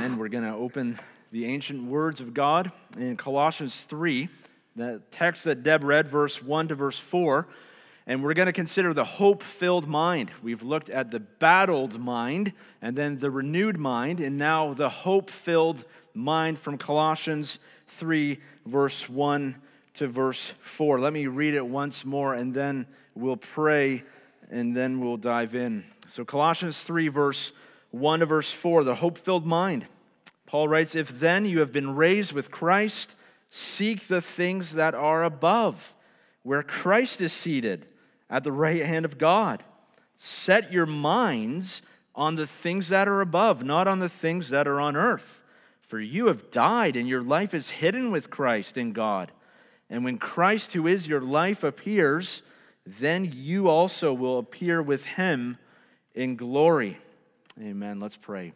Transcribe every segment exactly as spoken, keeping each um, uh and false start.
Amen. We're going to open the ancient words of God in Colossians three, the text that Deb read, verse one to verse four, and we're going to consider the hope-filled mind. We've looked at the battled mind, and then the renewed mind, and now the hope-filled mind from Colossians three, verse one to verse four. Let me read it once more, and then we'll pray, and then we'll dive in. So Colossians three, verse one to verse four, the hope-filled mind. Paul writes, "If then you have been raised with Christ, seek the things that are above, where Christ is seated at the right hand of God. Set your minds on the things that are above, not on the things that are on earth. For you have died, and your life is hidden with Christ in God. And when Christ, who is your life, appears, then you also will appear with him in glory." Amen. Let's pray.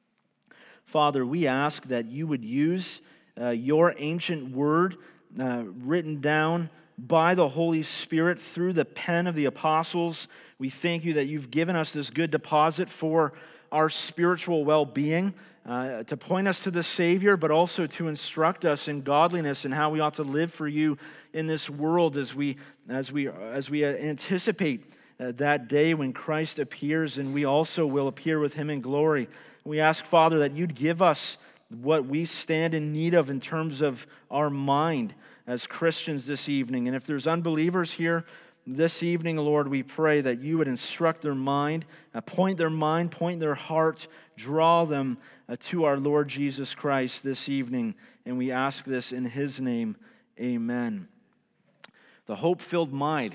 Father, we ask that you would use uh, your ancient word uh, written down by the Holy Spirit through the pen of the apostles. We thank you that you've given us this good deposit for our spiritual well-being, uh, to point us to the Savior, but also to instruct us in godliness and how we ought to live for you in this world as we as we as we anticipate Uh, that day when Christ appears, and we also will appear with him in glory. We ask, Father, that you'd give us what we stand in need of in terms of our mind as Christians this evening. And if there's unbelievers here this evening, Lord, we pray that you would instruct their mind, uh, point their mind, point their heart, draw them uh, to our Lord Jesus Christ this evening. And we ask this in his name. Amen. The hope-filled mind.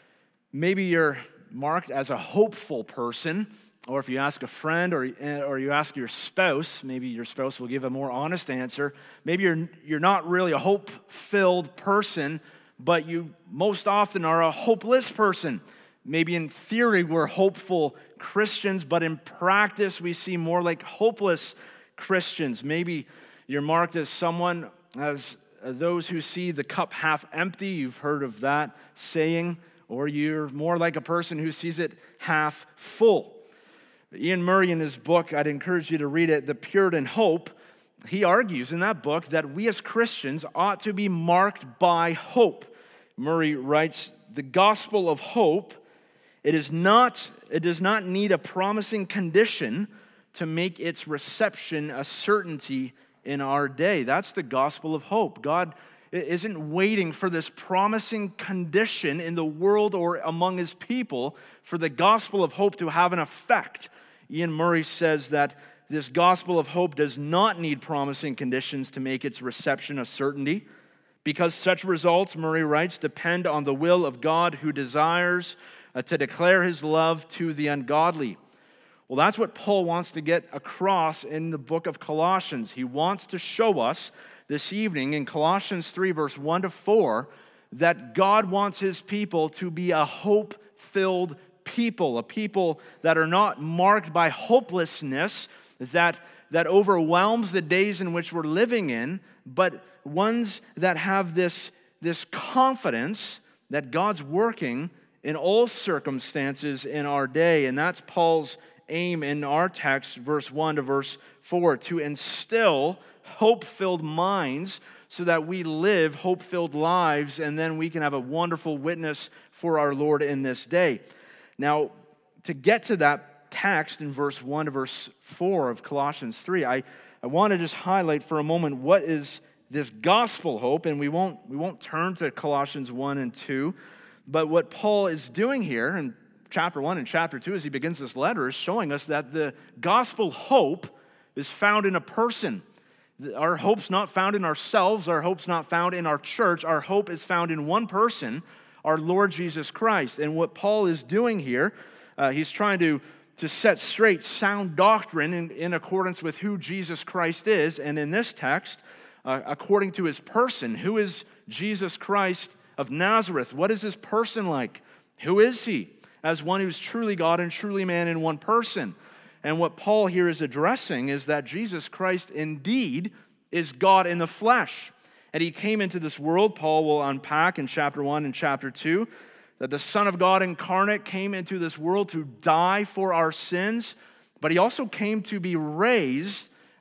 Maybe you're marked as a hopeful person, or if you ask a friend or, or you ask your spouse, maybe your spouse will give a more honest answer. Maybe you're, you're not really a hope-filled person, but you most often are a hopeless person. Maybe in theory we're hopeful Christians, but in practice we seem more like hopeless Christians. Maybe you're marked as someone, as those who see the cup half empty. You've heard of that saying. Or you're more like a person who sees it half full. Ian Murray, in his book, I'd encourage you to read it, The Puritan Hope, he argues in that book that we as Christians ought to be marked by hope. Murray writes, "The gospel of hope, it is not, it does not need a promising condition to make its reception a certainty in our day." That's the gospel of hope. God isn't waiting for this promising condition in the world or among his people for the gospel of hope to have an effect. Ian Murray says that this gospel of hope does not need promising conditions to make its reception a certainty, because such results, Murray writes, depend on the will of God, who desires uh, to declare his love to the ungodly. Well, that's what Paul wants to get across in the book of Colossians. He wants to show us this evening in Colossians three, verse one to four, that God wants his people to be a hope-filled people, a people that are not marked by hopelessness that, that overwhelms the days in which we're living in, but ones that have this, this confidence that God's working in all circumstances in our day. And that's Paul's aim in our text, verse one to verse four, to instill hope-filled minds so that we live hope-filled lives, and then we can have a wonderful witness for our Lord in this day. Now, to get to that text in verse one to verse four of Colossians three, I, I want to just highlight for a moment what is this gospel hope, and we won't, we won't turn to Colossians one and two, but what Paul is doing here in chapter one and chapter two as he begins this letter is showing us that the gospel hope is found in a person. Our hope's not found in ourselves. Our hope's not found in our church. Our hope is found in one person, our Lord Jesus Christ. And what Paul is doing here, uh, he's trying to, to set straight sound doctrine in, in accordance with who Jesus Christ is. And in this text, uh, according to his person, who is Jesus Christ of Nazareth? What is his person like? Who is he? As one who's truly God and truly man in one person. And what Paul here is addressing is that Jesus Christ indeed is God in the flesh. And he came into this world, Paul will unpack in chapter one and chapter two, that the Son of God incarnate came into this world to die for our sins, but he also came to be raised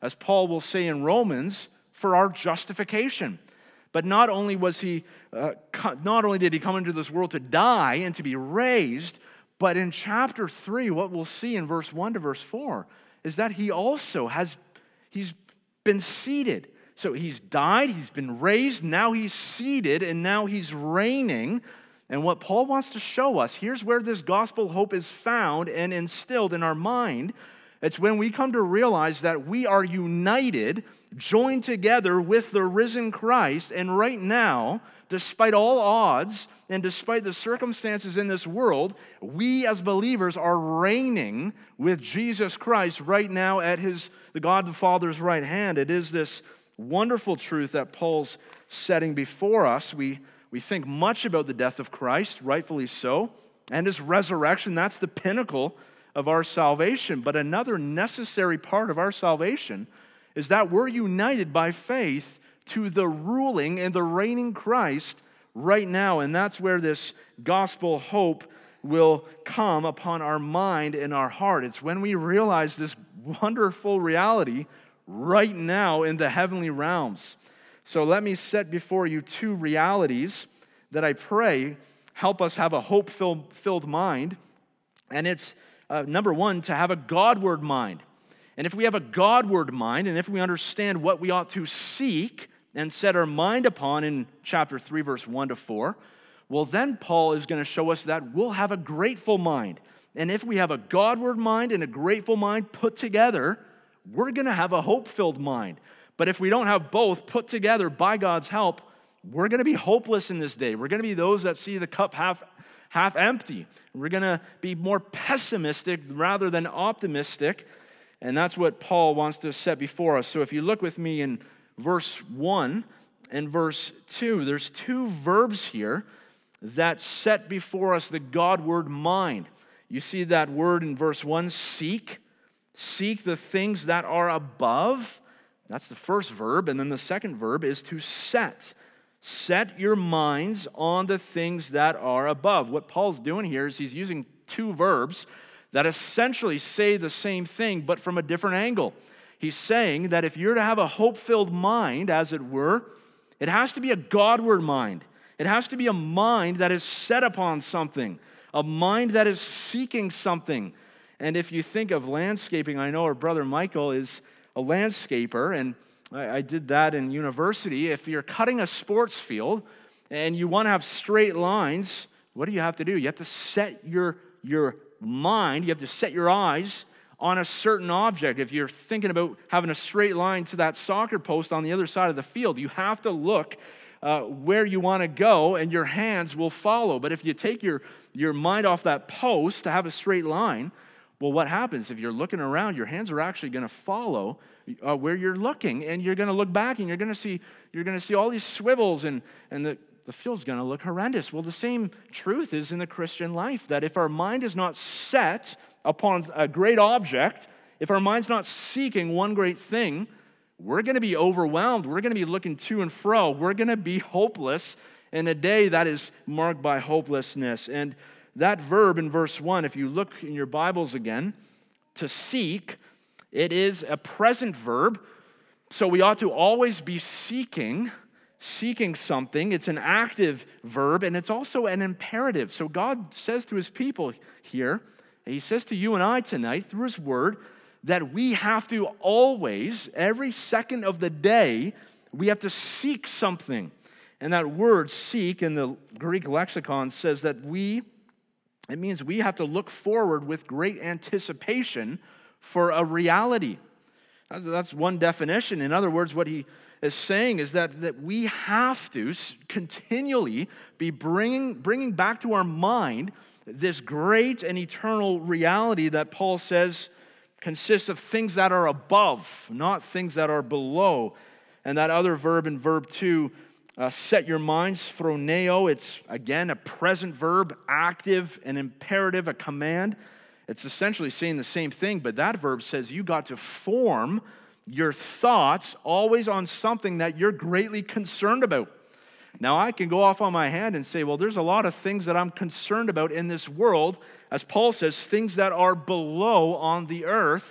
as Paul will say in Romans, for our justification. But not only was he, uh, not only did he come into this world to die and to be raised, but in chapter three, what we'll see in verse one to verse four is that he also has, he's been seated. So he's died, he's been raised, now he's seated, and now he's reigning. And what Paul wants to show us, here's where this gospel hope is found and instilled in our mind. It's when we come to realize that we are united, joined together with the risen Christ, and right now, despite all odds and despite the circumstances in this world, we as believers are reigning with Jesus Christ right now at his, the God the Father's right hand. It is this wonderful truth that Paul's setting before us. We, we think much about the death of Christ, rightfully so, and his resurrection. That's the pinnacle of our salvation. But another necessary part of our salvation is that we're united by faith to the ruling and the reigning Christ right now. And that's where this gospel hope will come upon our mind and our heart. It's when we realize this wonderful reality right now in the heavenly realms. So let me set before you two realities that I pray help us have a hope-filled mind. And it's, uh, number one, to have a Godward mind. And if we have a Godward mind, and if we understand what we ought to seek and set our mind upon in chapter three, verse one to four, well, then Paul is going to show us that we'll have a grateful mind. And if we have a Godward mind and a grateful mind put together, we're going to have a hope-filled mind. But if we don't have both put together by God's help, we're going to be hopeless in this day. We're going to be those that see the cup half, half empty. We're going to be more pessimistic rather than optimistic. And that's what Paul wants to set before us. So if you look with me in verse one and verse two, there's two verbs here that set before us the Godward mind. You see that word in verse one, seek. Seek the things that are above. That's the first verb. And then the second verb is to set. Set your minds on the things that are above. What Paul's doing here is he's using two verbs that essentially say the same thing, but from a different angle. He's saying that if you're to have a hope-filled mind, as it were, it has to be a Godward mind. It has to be a mind that is set upon something, a mind that is seeking something. And if you think of landscaping, I know our brother Michael is a landscaper, and I, I did that in university. If you're cutting a sports field and you want to have straight lines, what do you have to do? You have to set your, your mind, you have to set your eyes on a certain object. If you're thinking about having a straight line to that soccer post on the other side of the field, you have to look uh, where you want to go, and your hands will follow. But if you take your, your mind off that post to have a straight line, well, what happens? If you're looking around, your hands are actually going to follow uh, where you're looking, and you're going to look back, and you're going to see you're going to see all these swivels, and and the the field's going to look horrendous. Well, the same truth is in the Christian life, that if our mind is not set upon a great object, if our mind's not seeking one great thing, we're going to be overwhelmed. We're going to be looking to and fro. We're going to be hopeless in a day that is marked by hopelessness. And that verb in verse one, if you look in your Bibles again, to seek, it is a present verb. So we ought to always be seeking, seeking something. It's an active verb, and it's also an imperative. So God says to his people here, and he says to you and I tonight through his word, that we have to always, every second of the day, we have to seek something. And that word seek in the Greek lexicon says that we, it means we have to look forward with great anticipation for a reality. That's one definition. In other words, what he is saying is that, that we have to continually be bringing, bringing back to our mind this great and eternal reality that Paul says consists of things that are above, not things that are below. And that other verb in verb two, uh, set your minds, phroneo, it's again a present verb, active, an imperative, a command. It's essentially saying the same thing, but that verb says you got to form your thoughts always on something that you're greatly concerned about. Now, I can go off on my hand and say, well, there's a lot of things that I'm concerned about in this world. As Paul says, things that are below on the earth.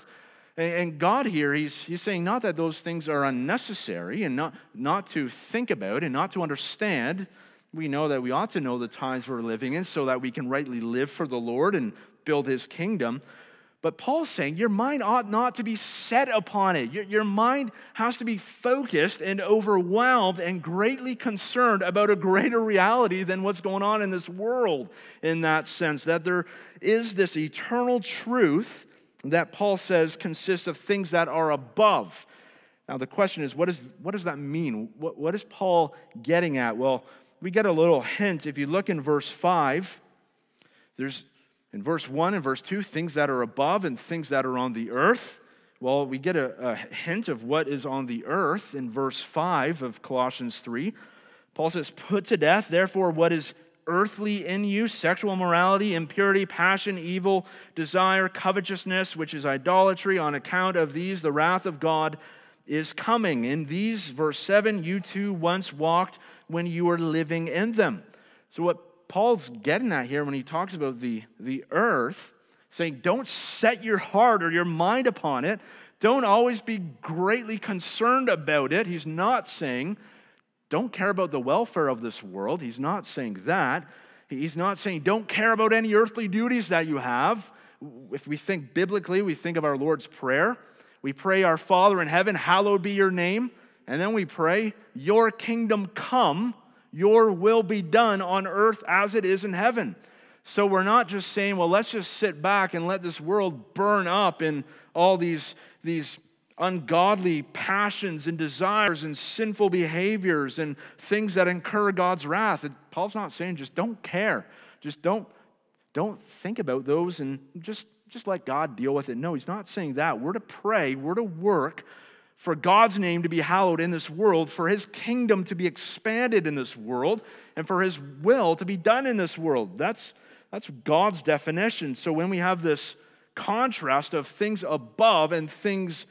And God here, he's, he's saying not that those things are unnecessary and not, not to think about and not to understand. We know that we ought to know the times we're living in so that we can rightly live for the Lord and build his kingdom. But Paul's saying your mind ought not to be set upon it. Your, your mind has to be focused and overwhelmed and greatly concerned about a greater reality than what's going on in this world, in that sense, that there is this eternal truth that Paul says consists of things that are above. Now the question is, what, is, what does that mean? What, what is Paul getting at? Well, we get a little hint. If you look in verse five, there's in verse one and verse two, things that are above and things that are on the earth. Well, we get a, a hint of what is on the earth in verse five of Colossians three. Paul says, put to death, therefore, what is earthly in you, sexual immorality, impurity, passion, evil, desire, covetousness, which is idolatry. On account of these, the wrath of God is coming. In these, verse seven, you too once walked when you were living in them. So what Paul's getting at here when he talks about the, the earth, saying don't set your heart or your mind upon it. Don't always be greatly concerned about it. He's not saying don't care about the welfare of this world. He's not saying that. He's not saying don't care about any earthly duties that you have. If we think biblically, we think of our Lord's Prayer. We pray, our Father in heaven, hallowed be your name. And then we pray, your kingdom come, your will be done on earth as it is in heaven. So we're not just saying, well, let's just sit back and let this world burn up in all these, these ungodly passions and desires and sinful behaviors and things that incur God's wrath. Paul's not saying just don't care. Just don't, don't think about those and just, just let God deal with it. No, he's not saying that. We're to pray, we're to work for God's name to be hallowed in this world, for his kingdom to be expanded in this world, and for his will to be done in this world. That's, that's God's definition. So when we have this contrast of things above and things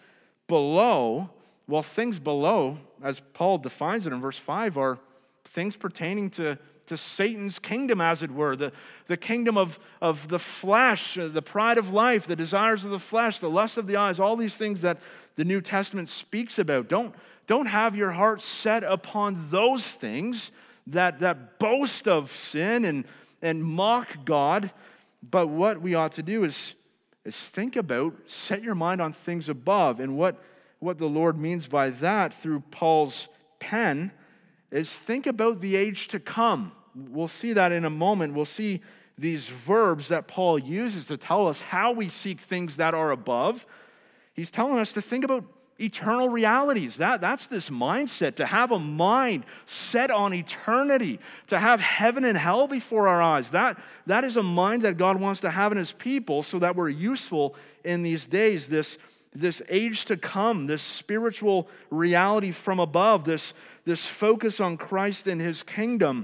below, well, things below, as Paul defines it in verse five, are things pertaining to, to Satan's kingdom, as it were, the, the kingdom of, of the flesh, the pride of life, the desires of the flesh, the lust of the eyes, all these things that the New Testament speaks about. Don't, don't have your heart set upon those things that, that boast of sin and, and mock God. But what we ought to do is, is think about, set your mind on things above. And what, what the Lord means by that through Paul's pen is think about the age to come. We'll see that in a moment. We'll see these verbs that Paul uses to tell us how we seek things that are above. He's telling us to think about eternal realities. That, that's this mindset, to have a mind set on eternity, to have heaven and hell before our eyes. That, that is a mind that God wants to have in his people so that we're useful in these days, this, this age to come, this spiritual reality from above, this, this focus on Christ and his kingdom.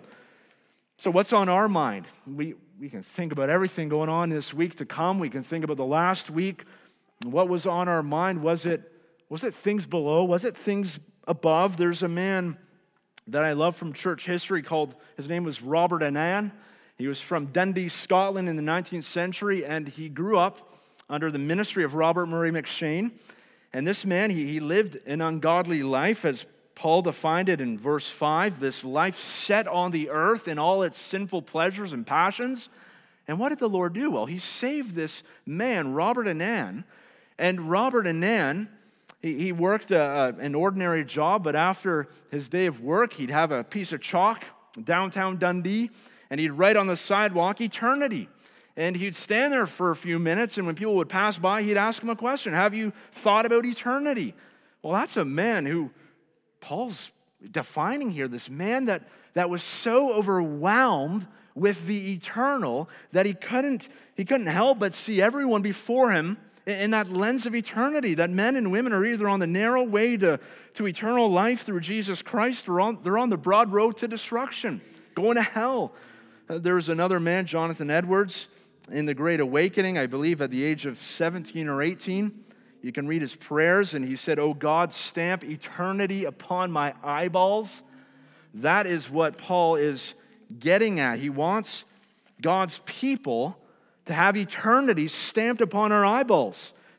So what's on our mind? We, we can think about everything going on this week to come. We can think about the last week. What was on our mind? Was it, was it things below? Was it things above? There's a man that I love from church history called, his name was Robert Annan. He was from Dundee, Scotland in the nineteenth century, and he grew up under the ministry of Robert Murray McCheyne. And this man, he, he lived an ungodly life, as Paul defined it in verse five, this life set on the earth in all its sinful pleasures and passions. And what did the Lord do? Well, he saved this man, Robert Annan. And Robert Annan, he, he worked a, a, an ordinary job, but after his day of work, he'd have a piece of chalk downtown Dundee, and he'd write on the sidewalk, eternity. And he'd stand there for a few minutes, and when people would pass by, he'd ask him a question. Have you thought about eternity? Well, that's a man who Paul's defining here, this man that, that was so overwhelmed with the eternal that he couldn't, he couldn't help but see everyone before him in that lens of eternity, that men and women are either on the narrow way to, to eternal life through Jesus Christ, or on, they're on the broad road to destruction, going to hell. Uh, there was another man, Jonathan Edwards, in the Great Awakening, I believe at the age of seventeen or eighteen. You can read his prayers, and he said, "Oh God, stamp eternity upon my eyeballs." That is what Paul is getting at. He wants God's people to have eternity stamped upon our eyeballs,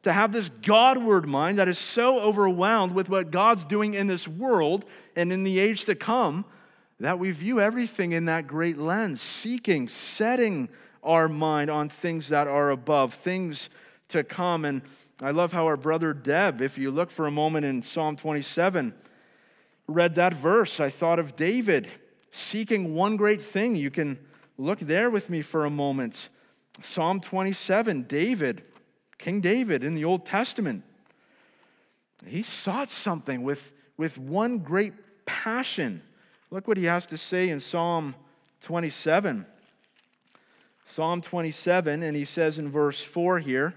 to have this Godward mind that is so overwhelmed with what God's doing in this world and in the age to come that we view everything in that great lens, seeking, setting our mind on things that are above, things to come. And I love how our brother Deb, if you look for a moment in Psalm twenty-seven, read that verse. I thought of David seeking one great thing. You can look there with me for a moment. Psalm twenty-seven, David, King David in the Old Testament, he sought something with, with one great passion. Look what he has to say in Psalm twenty-seven. Psalm twenty-seven, and he says in verse four here,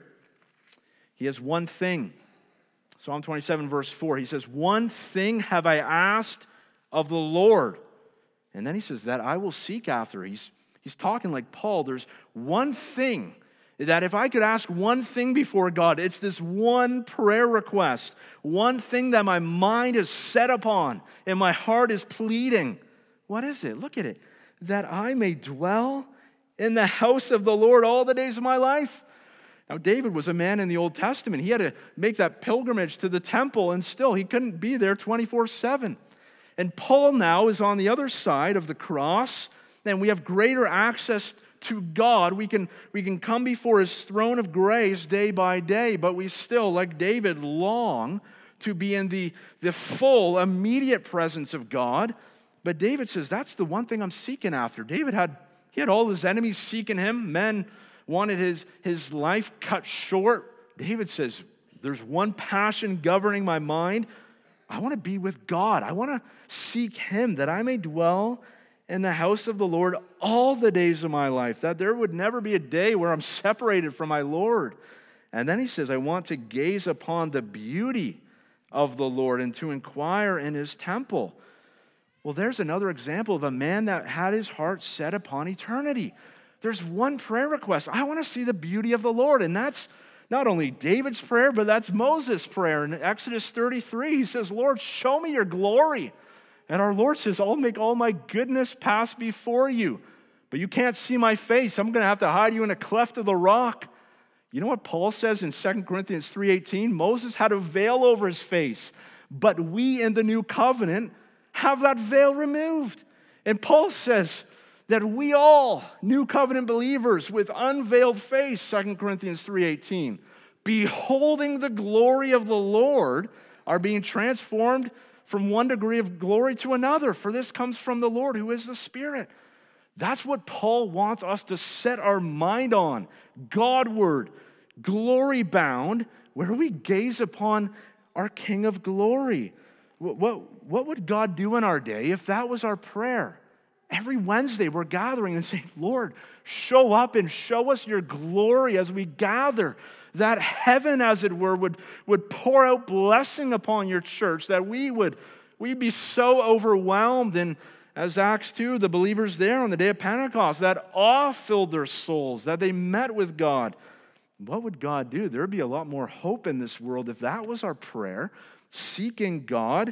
he has one thing. Psalm twenty-seven, verse four, he says, "One thing have I asked of the Lord." And then he says, "that I will seek after." He's, he's talking like Paul. There's one thing that if I could ask one thing before God, it's this one prayer request, one thing that my mind is set upon and my heart is pleading. What is it? Look at it. "That I may dwell in the house of the Lord all the days of my life." Now, David was a man in the Old Testament. He had to make that pilgrimage to the temple, and still he couldn't be there twenty-four seven. And Paul now is on the other side of the cross, and we have greater access to God. We can, we can come before his throne of grace day by day, but we still, like David, long to be in the, the full, immediate presence of God. But David says, that's the one thing I'm seeking after. David had, he had all his enemies seeking him. Men wanted his, his life cut short. David says, there's one passion governing my mind. I want to be with God. I want to seek him, that I may dwell in the house of the Lord all the days of my life, that there would never be a day where I'm separated from my Lord. And then he says, I want to gaze upon the beauty of the Lord and to inquire in his temple. Well, there's another example of a man that had his heart set upon eternity. There's one prayer request. I want to see the beauty of the Lord. And that's not only David's prayer, but that's Moses' prayer. In Exodus thirty-three, he says, Lord, show me your glory. And our Lord says, I'll make all my goodness pass before you. But you can't see my face. I'm going to have to hide you in a cleft of the rock. You know what Paul says in Second Corinthians three eighteen? Moses had a veil over his face. But we in the new covenant have that veil removed. And Paul says that we all, new covenant believers with unveiled face, Second Corinthians three eighteen, beholding the glory of the Lord, are being transformed from one degree of glory to another, for this comes from the Lord who is the Spirit. That's what Paul wants us to set our mind on, Godward, glory-bound, where we gaze upon our King of glory. What, what, what would God do in our day if that was our prayer? Every Wednesday we're gathering and saying, Lord, show up and show us your glory as we gather. That heaven, as it were, would, would pour out blessing upon your church, that we would we'd be so overwhelmed. And as Acts two, the believers there on the day of Pentecost, that awe filled their souls, that they met with God. What would God do? There would be a lot more hope in this world if that was our prayer, seeking God.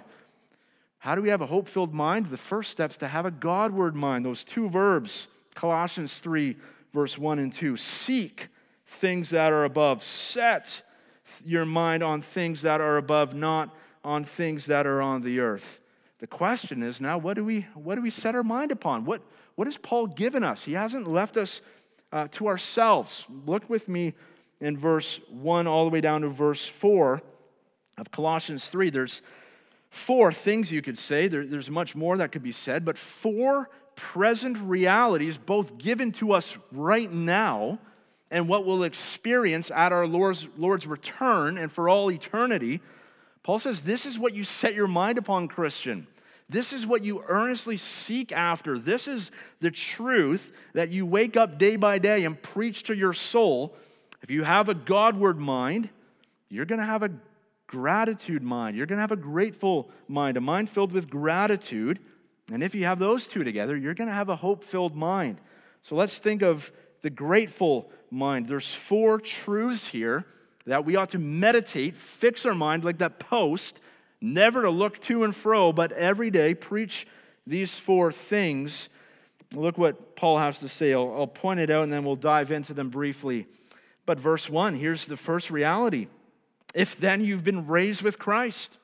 How do we have a hope-filled mind? The first step is to have a Godward mind. Those two verbs, Colossians three, verse one and two. Seek things that are above. Set your mind on things that are above, not on things that are on the earth. The question is now, what do we what do we set our mind upon? What, what has Paul given us? He hasn't left us uh, to ourselves. Look with me in verse one all the way down to verse four of Colossians three. There's four things you could say. There, there's much more that could be said, but four present realities, both given to us right now and what we'll experience at our Lord's, Lord's return and for all eternity. Paul says, this is what you set your mind upon, Christian. This is what you earnestly seek after. This is the truth that you wake up day by day and preach to your soul. If you have a Godward mind, you're going to have a gratitude mind. You're going to have a grateful mind, a mind filled with gratitude. And if you have those two together, you're going to have a hope-filled mind. So let's think of the grateful mind. There's four truths here that we ought to meditate, fix our mind like that post, never to look to and fro, but every day preach these four things. Look what Paul has to say. I'll, I'll point it out and then we'll dive into them briefly. But verse one, here's the first reality. If then you've been raised with Christ,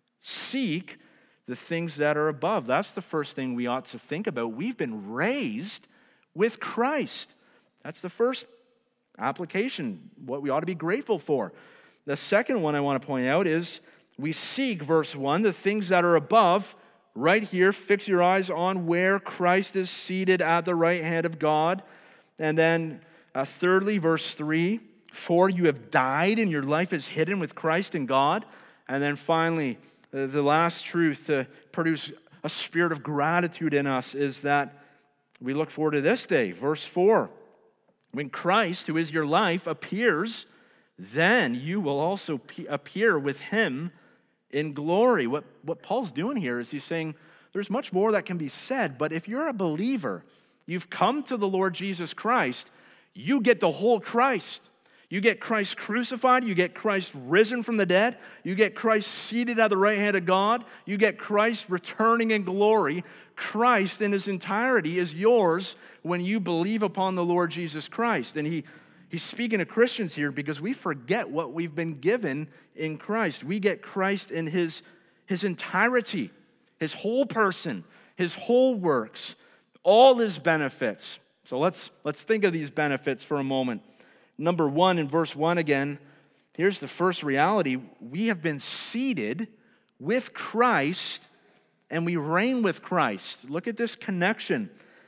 seek the things that are above. That's the first thing we ought to think about. We've been raised with Christ. That's the first application, what we ought to be grateful for. The second one I want to point out is we seek, verse one, the things that are above. Right here, fix your eyes on where Christ is seated at the right hand of God. And then uh, thirdly, verse three, for you have died and your life is hidden with Christ in God. And then finally, uh, the last truth to produce a spirit of gratitude in us is that we look forward to this day. Verse four, when Christ, who is your life, appears, then you will also pe- appear with him in glory. What, what Paul's doing here is he's saying there's much more that can be said, but if you're a believer, you've come to the Lord Jesus Christ, you get the whole Christ. You get Christ crucified, you get Christ risen from the dead, you get Christ seated at the right hand of God, you get Christ returning in glory. Christ in his entirety is yours when you believe upon the Lord Jesus Christ. And he He's speaking to Christians here because we forget what we've been given in Christ. We get Christ in his, his entirety, his whole person, his whole works, all his benefits. So let's, let's think of these benefits for a moment. Number one, in verse one again, here's the first reality. We have been seated with Christ and we reign with Christ. Look at this connection.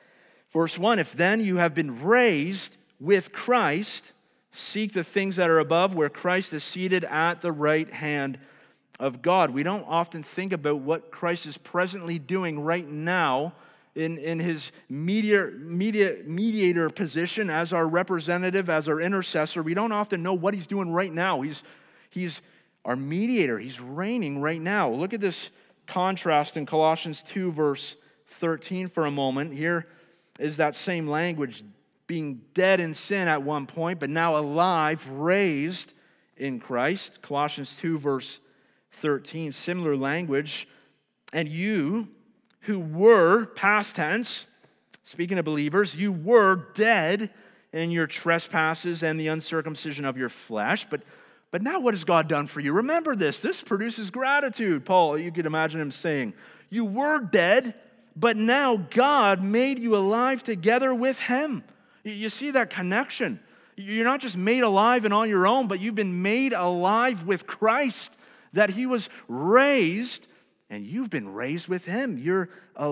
Verse one, if then you have been raised with Christ, seek the things that are above where Christ is seated at the right hand of God. We don't often think about what Christ is presently doing right now in, in his media, media, mediator position as our representative, as our intercessor. We don't often know what he's doing right now. He's, he's our mediator. He's reigning right now. Look at this contrast in Colossians two, verse thirteen for a moment. Here is that same language, being dead in sin at one point, but now alive, raised in Christ. Colossians two, verse thirteen, similar language. And you who were, past tense, speaking of believers, you were dead in your trespasses and the uncircumcision of your flesh. But, but now what has God done for you? Remember this. This produces gratitude. Paul, you could imagine him saying, you were dead, but now God made you alive together with him. You see that connection? You're not just made alive and on your own, but you've been made alive with Christ, that he was raised, and you've been raised with him. You're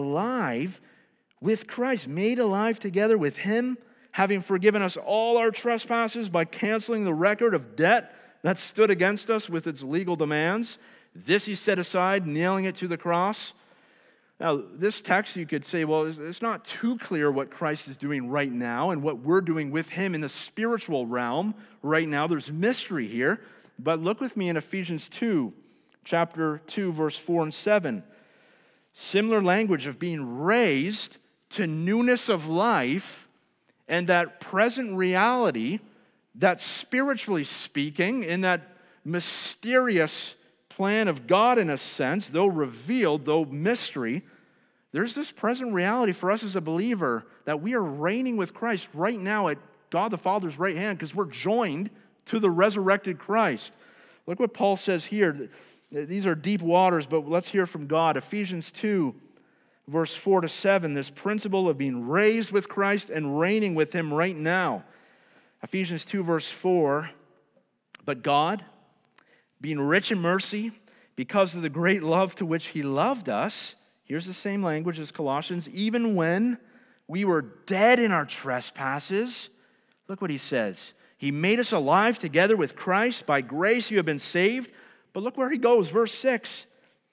alive with Christ, made alive together with him, having forgiven us all our trespasses by canceling the record of debt that stood against us with its legal demands. This he set aside, nailing it to the cross. Now, this text, you could say, well, it's not too clear what Christ is doing right now and what we're doing with him in the spiritual realm right now. There's mystery here. But look with me in Ephesians two, chapter two, verse four and seven. Similar language of being raised to newness of life and that present reality that, spiritually speaking, in that mysterious plan of God in a sense, though revealed, though mystery, there's this present reality for us as a believer that we are reigning with Christ right now at God the Father's right hand because we're joined to the resurrected Christ. Look what Paul says here. These are deep waters, but let's hear from God. Ephesians two, verse four to seven, this principle of being raised with Christ and reigning with him right now. Ephesians two, verse four, but God, being rich in mercy, because of the great love to which he loved us, here's the same language as Colossians, even when we were dead in our trespasses, look what he says. He made us alive together with Christ. By grace you have been saved. But look where he goes, verse six.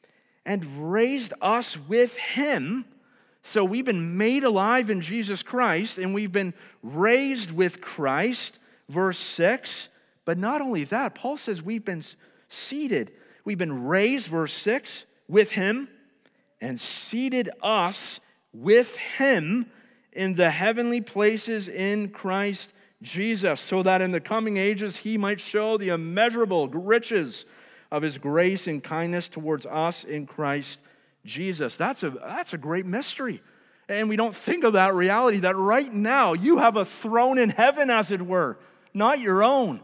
And raised us with him. So we've been made alive in Jesus Christ, and we've been raised with Christ, verse six. But not only that, Paul says we've been seated. We've been raised, verse six, with him, and seated us with him in the heavenly places in Christ Jesus, so that in the coming ages he might show the immeasurable riches of his grace and kindness towards us in Christ Jesus. That's a, that's a great mystery. And we don't think of that reality, that right now you have a throne in heaven, as it were, not your own.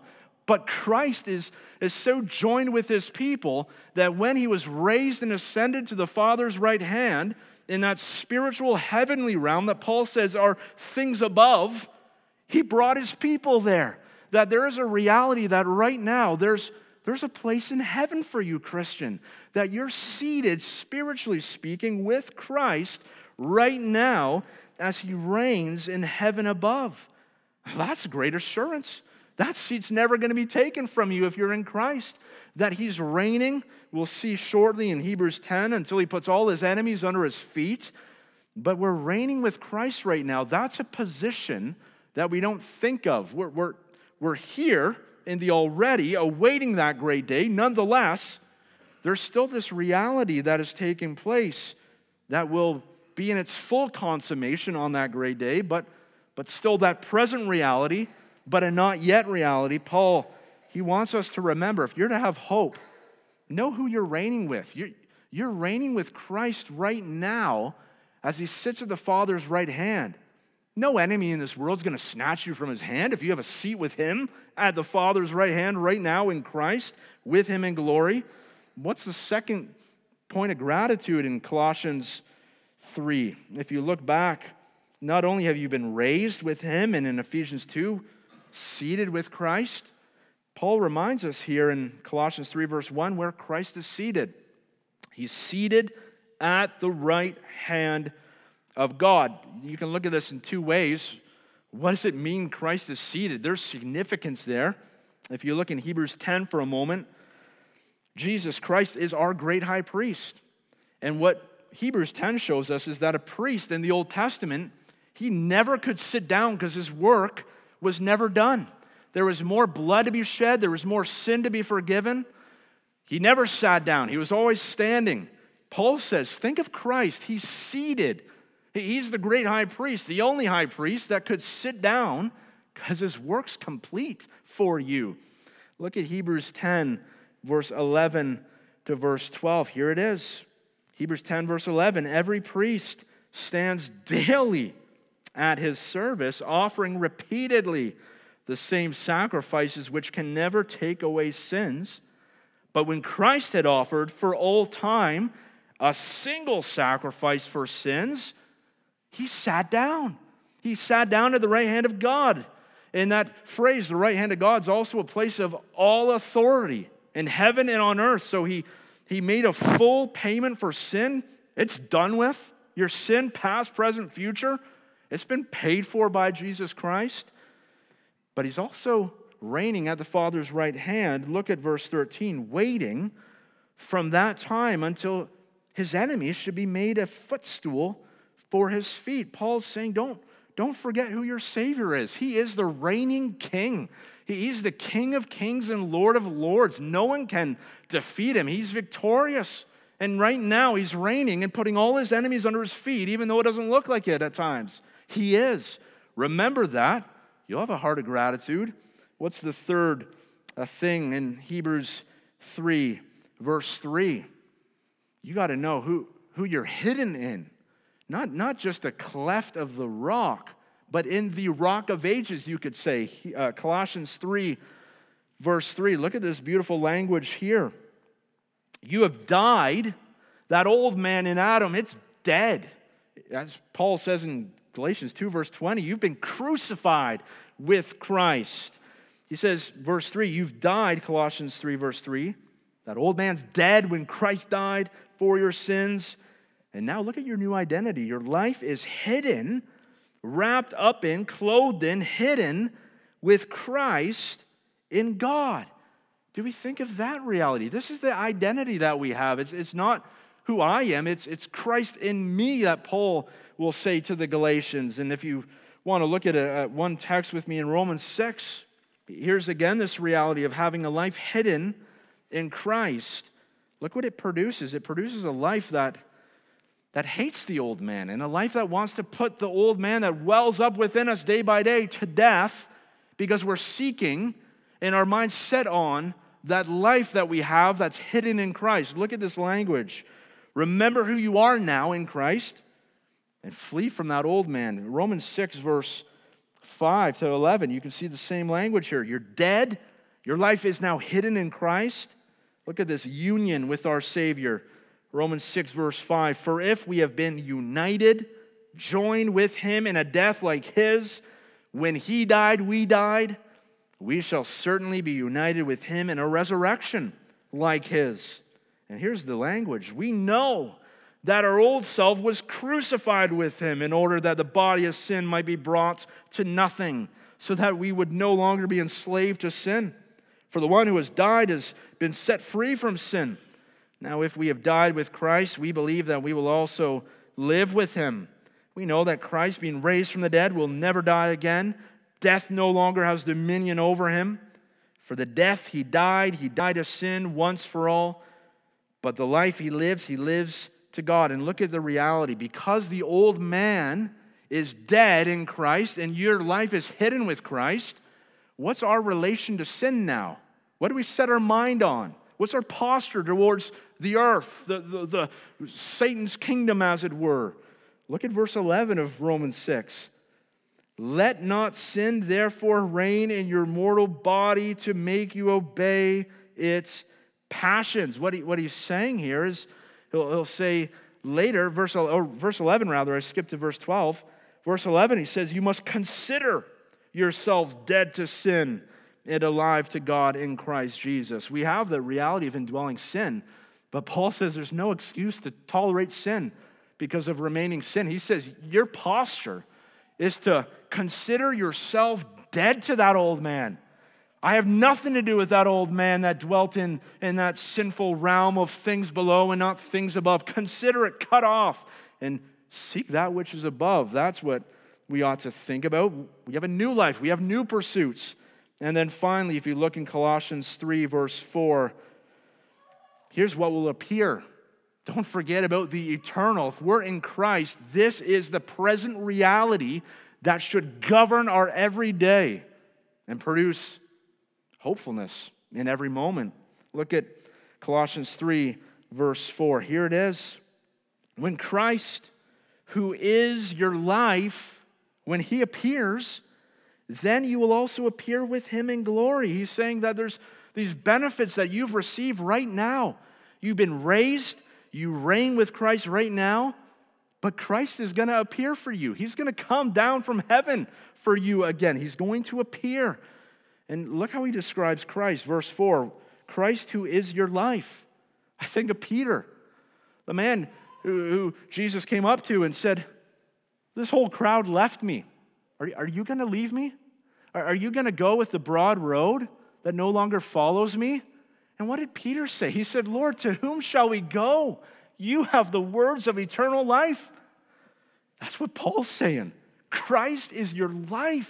But Christ is, is so joined with his people that when he was raised and ascended to the Father's right hand, in that spiritual heavenly realm that Paul says are things above, he brought his people there. That there is a reality that right now there's, there's a place in heaven for you, Christian. That you're seated, spiritually speaking, with Christ right now as he reigns in heaven above. That's great assurance. That seat's never going to be taken from you if you're in Christ. That he's reigning, we'll see shortly in Hebrews ten, until he puts all his enemies under his feet. But we're reigning with Christ right now. That's a position that we don't think of. We're, we're, we're here in the already, awaiting that great day. Nonetheless, there's still this reality that is taking place that will be in its full consummation on that great day, but, but still that present reality, but a not yet reality. Paul, he wants us to remember, if you're to have hope, know who you're reigning with. You're, you're reigning with Christ right now as he sits at the Father's right hand. No enemy in this world is going to snatch you from his hand if you have a seat with him at the Father's right hand right now in Christ, with him in glory. What's the second point of gratitude in Colossians three? If you look back, not only have you been raised with him, and in Ephesians two, seated with Christ, Paul reminds us here in Colossians three, verse one, where Christ is seated. He's seated at the right hand of God. You can look at this in two ways. What does it mean Christ is seated? There's significance there. If you look in Hebrews ten for a moment, Jesus Christ is our great high priest. And what Hebrews ten shows us is that a priest in the Old Testament, he never could sit down because his work was never done. There was more blood to be shed. There was more sin to be forgiven. He never sat down. He was always standing. Paul says, think of Christ. He's seated. He's the great high priest, the only high priest that could sit down because his work's complete for you. Look at Hebrews ten, verse eleven to verse twelve. Here it is. Hebrews ten, verse eleven. Every priest stands daily at his service, offering repeatedly the same sacrifices which can never take away sins. But when Christ had offered for all time a single sacrifice for sins, he sat down. He sat down at the right hand of God. And that phrase, the right hand of God, is also a place of all authority in heaven and on earth. So he, he made a full payment for sin. It's done with. Your sin, past, present, future, it's been paid for by Jesus Christ. But he's also reigning at the Father's right hand. Look at verse thirteen. Waiting from that time until his enemies should be made a footstool for his feet. Paul's saying, don't, don't forget who your Savior is. He is the reigning King. He is the King of kings and Lord of lords. No one can defeat him. He's victorious. And right now he's reigning and putting all his enemies under his feet, even though it doesn't look like it at times. He is. Remember that. You'll have a heart of gratitude. What's the third uh, thing in Hebrews three, verse three? You got to know who, who you're hidden in. Not, not just a cleft of the rock, but in the rock of ages, you could say. Uh, Colossians three, verse three. Look at this beautiful language here. You have died. That old man in Adam, it's dead. As Paul says in Galatians two, verse twenty, you've been crucified with Christ. He says, verse three, you've died, Colossians three, verse three. That old man's dead when Christ died for your sins. And now look at your new identity. Your life is hidden, wrapped up in, clothed in, hidden with Christ in God. Do we think of that reality? This is the identity that we have. It's, it's not who I am. It's, it's Christ in me that Paul will say to the Galatians. And if you want to look at, a, at one text with me in Romans six, here's again this reality of having a life hidden in Christ. Look what it produces. It produces a life that, that hates the old man, and a life that wants to put the old man that wells up within us day by day to death, because we're seeking and our mind's set on that life that we have that's hidden in Christ. Look at this language. Remember who you are now in Christ and flee from that old man. Romans six, verse five to eleven, you can see the same language here. You're dead. Your life is now hidden in Christ. Look at this union with our Savior. Romans six, verse five. For if we have been united, joined with him in a death like his, when he died, we died, we shall certainly be united with him in a resurrection like his. And here's the language. We know that our old self was crucified with him in order that the body of sin might be brought to nothing, so that we would no longer be enslaved to sin. For the one who has died has been set free from sin. Now, if we have died with Christ, we believe that we will also live with him. We know that Christ, being raised from the dead, will never die again. Death no longer has dominion over him. For the death he died, he died of sin once for all. But the life he lives, he lives to God. And look at the reality. Because the old man is dead in Christ and your life is hidden with Christ, what's our relation to sin now? What do we set our mind on? What's our posture towards the earth, the, the, the Satan's kingdom, as it were? Look at verse eleven of Romans six. Let not sin therefore reign in your mortal body to make you obey its passions. What, he, what he's saying here is, he'll, he'll say later, verse, or verse eleven rather, I skipped to verse twelve. Verse eleven, he says, you must consider yourselves dead to sin and alive to God in Christ Jesus. We have the reality of indwelling sin, but Paul says there's no excuse to tolerate sin because of remaining sin. He says your posture is to consider yourself dead to that old man. I have nothing to do with that old man that dwelt in, in that sinful realm of things below and not things above. Consider it cut off and seek that which is above. That's what we ought to think about. We have a new life. We have new pursuits. And then finally, if you look in Colossians three, verse four, here's what will appear. Don't forget about the eternal. If we're in Christ, this is the present reality that should govern our everyday and produce hopefulness in every moment. Look at Colossians three, verse four. Here it is. When Christ, who is your life, when he appears, then you will also appear with him in glory. He's saying that there's these benefits that you've received right now. You've been raised, you reign with Christ right now, but Christ is going to appear for you. He's going to come down from heaven for you again. He's going to appear. And look how he describes Christ. Verse four, Christ who is your life. I think of Peter, the man who, who Jesus came up to and said, this whole crowd left me. Are, are you going to leave me? Are, are you going to go with the broad road that no longer follows me? And what did Peter say? He said, Lord, to whom shall we go? You have the words of eternal life. That's what Paul's saying. Christ is your life.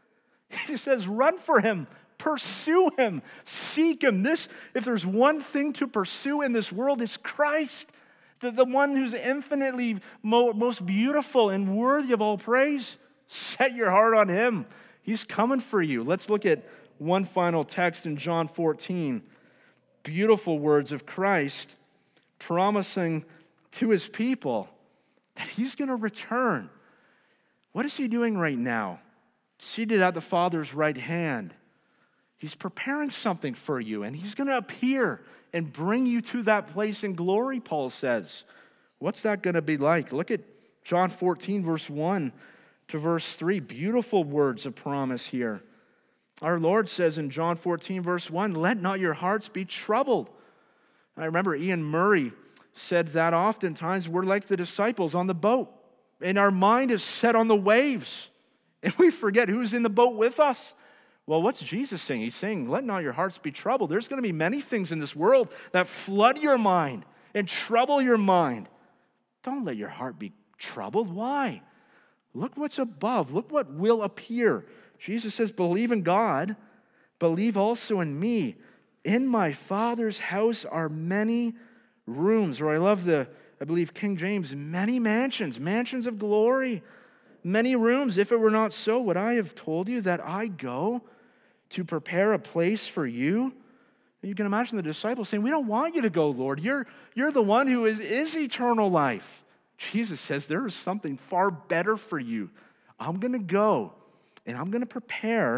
He says, run for him, pursue him, seek him. This, if there's one thing to pursue in this world, it's Christ, the, the one who's infinitely mo- most beautiful and worthy of all praise. Set your heart on him. He's coming for you. Let's look at one final text in John fourteen. Beautiful words of Christ promising to his people that he's going to return. What is he doing right now? Seated at the Father's right hand. He's preparing something for you, and he's going to appear and bring you to that place in glory, Paul says. What's that going to be like? Look at John fourteen, verse one to verse three. Beautiful words of promise here. Our Lord says in John fourteen, verse one, let not your hearts be troubled. I remember Ian Murray said that oftentimes we're like the disciples on the boat, and our mind is set on the waves, and we forget who's in the boat with us. Well, what's Jesus saying? He's saying, let not your hearts be troubled. There's going to be many things in this world that flood your mind and trouble your mind. Don't let your heart be troubled. Why? Look what's above. Look what will appear. Jesus says, believe in God. Believe also in me. In my Father's house are many rooms. Or I love the, I believe King James, many mansions, mansions of glory, many rooms. If it were not so, would I have told you that I go to prepare a place for you? You can imagine the disciples saying, we don't want you to go, Lord. You're, you're the one who is, is eternal life. Jesus says, there is something far better for you. I'm going to go, and I'm going to prepare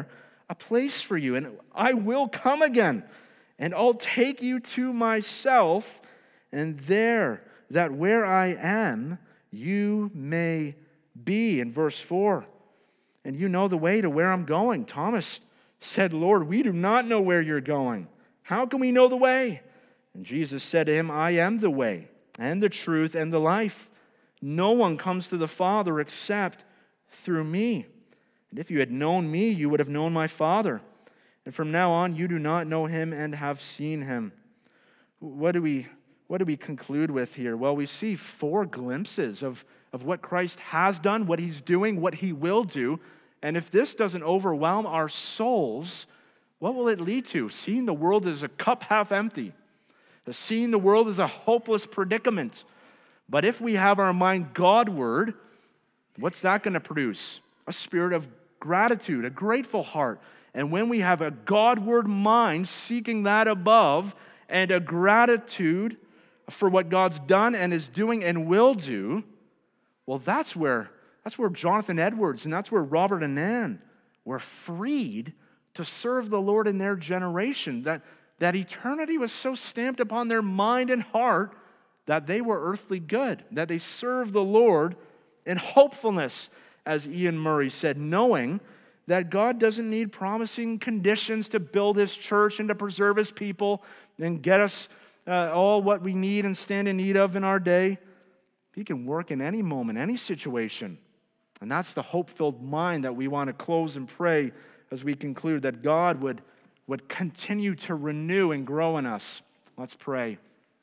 a place for you, and I will come again, and I'll take you to myself, and there, that where I am, you may be." In verse four, "And you know the way to where I'm going." Thomas said, "Lord, we do not know where you're going. How can we know the way?" And Jesus said to him, "I am the way, and the truth, and the life. No one comes to the Father except through me. And if you had known me, you would have known my Father. And from now on, you do not know him and have seen him." What do we, what do we conclude with here? Well, we see four glimpses of, of what Christ has done, what he's doing, what he will do. And if this doesn't overwhelm our souls, what will it lead to? Seeing the world as a cup half empty, seeing the world as a hopeless predicament. But if we have our mind Godward, what's that going to produce? A spirit of gratitude, a grateful heart. And when we have a Godward mind seeking that above, and a gratitude for what God's done and is doing and will do, well, that's where that's where Jonathan Edwards and that's where Robert and Ann were freed to serve the Lord in their generation. That, that eternity was so stamped upon their mind and heart that they were earthly good, that they served the Lord in hopefulness, as Ian Murray said, knowing that God doesn't need promising conditions to build his church and to preserve his people and get us uh, all what we need and stand in need of in our day. He can work in any moment, any situation. And that's the hope-filled mind that we want to close and pray as we conclude, that God would, would continue to renew and grow in us. Let's pray.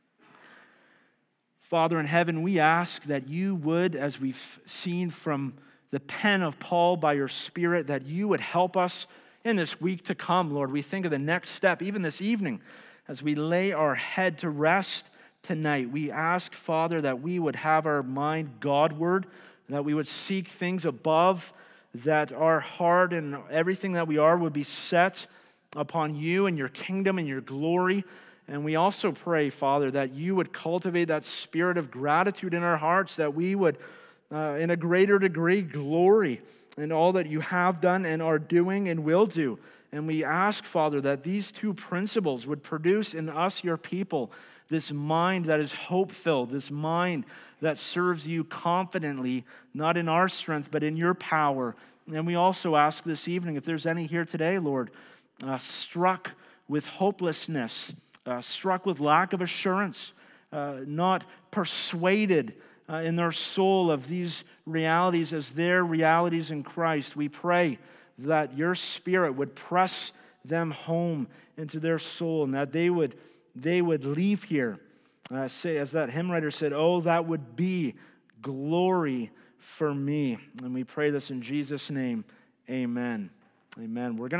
Father in heaven, we ask that you would, as we've seen from the pen of Paul by your Spirit, that you would help us in this week to come, Lord. We think of the next step, even this evening, as we lay our head to rest tonight. We ask, Father, that we would have our mind Godward, that we would seek things above, that our heart and everything that we are would be set upon you and your kingdom and your glory. And we also pray, Father, that you would cultivate that spirit of gratitude in our hearts, that we would, uh, in a greater degree, glory in all that you have done and are doing and will do. And we ask, Father, that these two principles would produce in us, your people, this mind that is hope-filled, this mind that serves you confidently, not in our strength, but in your power. And we also ask this evening, if there's any here today, Lord, uh, struck with hopelessness, uh, struck with lack of assurance, uh, not persuaded uh, in their soul of these realities as their realities in Christ, we pray that your Spirit would press them home into their soul, and that they would they would leave here, uh, say, as that hymn writer said, "Oh, that would be glory for me." And we pray this in Jesus' name. Amen. Amen. We're going to